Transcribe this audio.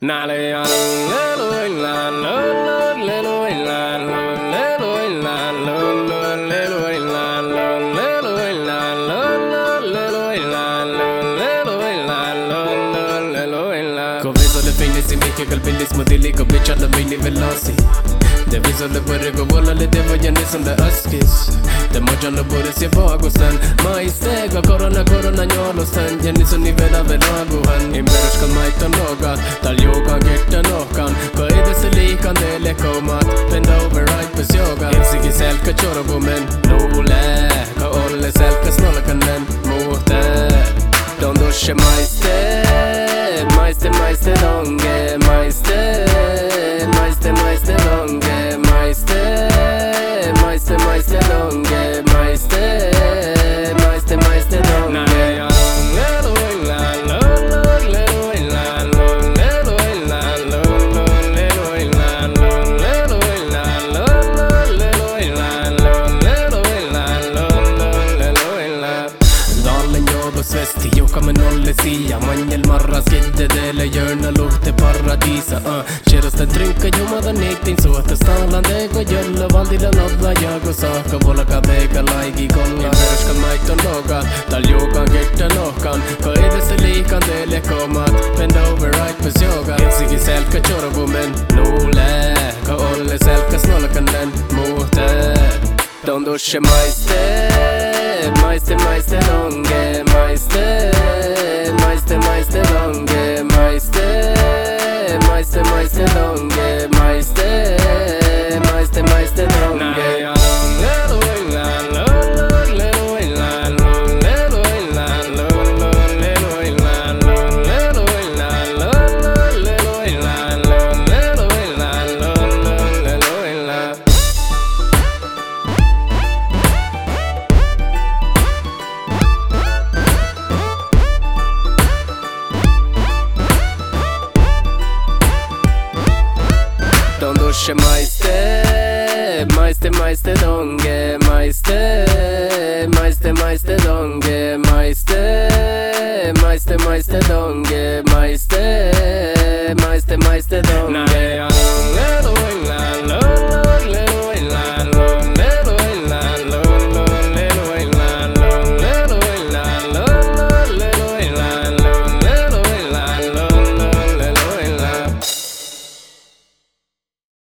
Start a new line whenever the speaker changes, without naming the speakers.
Sulle fine si mica che il bellismo di lì comincia alla mini veloci. Devi sulle pure che vuole le devo gli anni sono da huskies. De mangiano pure si vago stan. Ma istega corona gnolo stan. Gli anni sono nivela velago han. Imberos kan mai ta noga. Tal yoga getta nokan. Ko ide se likan dele komat. Bend over right pes yoga. Insigi selka choro women. Lole. Ka olle selka snolla kan den. Mote. Don dusche majste longe, majste longe, majste longe, majste longe. Svesti, io come non le sia. Magna il marra schiette delle giorna l'urte paradisa. C'era sta trinca io ma da nette in sotto sta la dego io valdi la nodla jago saka vola ka beka laigi kolla. Imberos kan mai ta noga. Tal yoga getta nokan. Ko ide se likan dele komat. Bend over right pes yoga. Insigi selka choro women. Lole. Ka olle selka snolla kan den. Mote. Don dusche majste longe, majste longe, majste longe, majste longe. Don dusche majste longe, majste longe, majste longe, majste longe.